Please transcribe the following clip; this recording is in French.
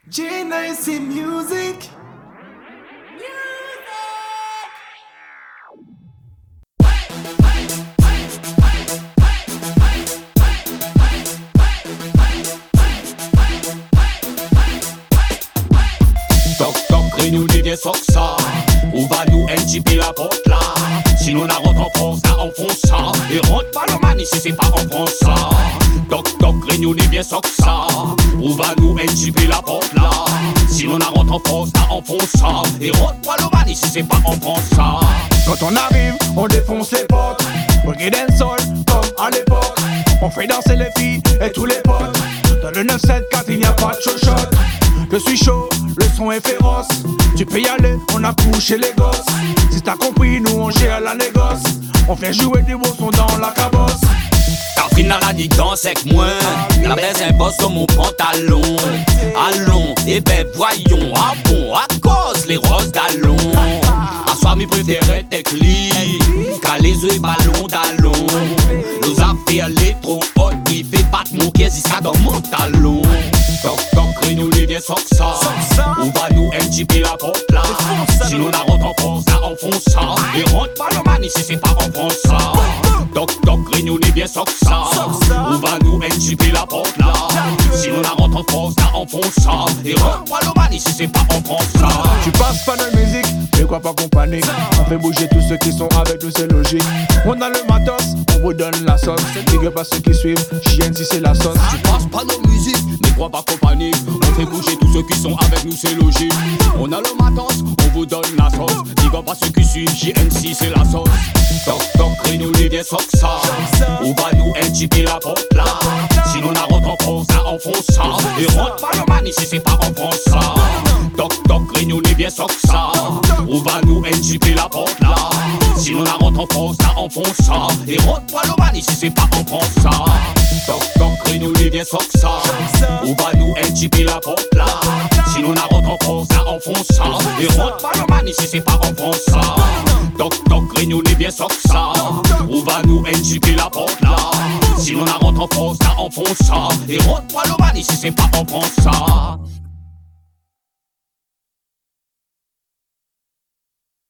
JNIC Music. Toc toc, nous des vieux socs ça. Où va nous NJP la porte là? Sinon on rentre en France, là enfonce ça. Et rentre pas le man ici, c'est pas en France ça. Toc toc, nous des vieux socs ça. Où va nous NJP la porte là? Sinon on rentre en France, là enfonce ça. Et rentre pas le man ici, c'est pas en France ça. Quand on arrive, on défonce les portes. Reggae dancehall, comme à l'époque. On fait danser les filles et tous les potes. Dans le 974, il n'y a pas de chochotte. Je suis chaud, le son est féroce. Tu peux y aller, on a couché les gosses. Si t'as compris, nous on gère la négoce. On fait jouer des beaux sons dans la cabosse. T'as fini la nuit danse avec moi. La baisse un boss sur mon pantalon. Allons, et ben voyons. Ah bon, à cause les roses d'allons. À soir mes préférés t'es clean. Car les œufs ballons d'allons. Nos affaires les trop hautes. Il fait battre mon pied jusqu'à dans mon talon. Toc toc, nous les vieux socs ça. On va nous NJP la porte là. Sinon on rentre en France, là enfonce ça. Et rentre pas le man ici, c'est pas en France ça. Toc toc, nous les vieux socs ça. On va nous NJP la porte là. Sinon on rentre en France, là enfonce ça. Et rentre pas le man ici, c'est pas en France ça. Tu passes pas de musique, mais quoi pas qu'on panique. On fait bouger tous ceux qui sont avec nous, c'est logique. On a le matos, on vous donne la sauce. Big up à ceux qui suivent, chienne si c'est la sauce. Tu passes pas nos musiques, mais crois pas qu'on panique. On fait bouger tous ceux qui sont avec nous, c'est logique. On a le matos, on vous donne la sauce. Big up à ceux qui suivent, JNC c'est la sauce. Toc toc, nous les vieux socs ça. On va nous NJP la porte là. Sinon on rentre en France, là enfonce ça. Et rentre pas le man ici, c'est pas en France ça. Toc toc, nous les vieux socs ça. On va nous NJP la porte là. Sinon on rentre en France, là enfonce ça. Et rentre pas le man ici, c'est pas en France ça. Toc toc, nous les vieux socs ça. On va nous NJP la porte là. Sinon on rentre en France, là enfonce ça. Et rentre pas le man ici, c'est pas en France ça. Toc toc, nous les vieux socs ça. On va nous NJP la porte là. Sinon on rentre en France, là enfonce ça. Et rentre pas le man ici, c'est pas en France ça.